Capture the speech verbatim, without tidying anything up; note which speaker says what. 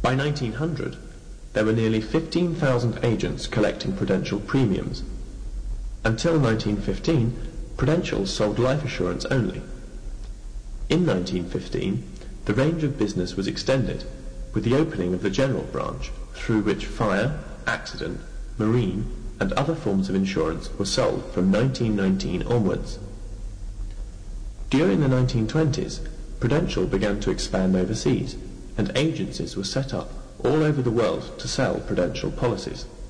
Speaker 1: By nineteen hundred, there were nearly fifteen thousand agents collecting Prudential premiums. Until nineteen fifteen, Prudential sold life assurance only. In nineteen fifteen, the range of business was extended with the opening of the general branch, through which fire, accident, marine, and other forms of insurance were sold from nineteen nineteen onwards. During the nineteen twenties, Prudential began to expand overseas, and agencies were set up all over the world to sell Prudential policies.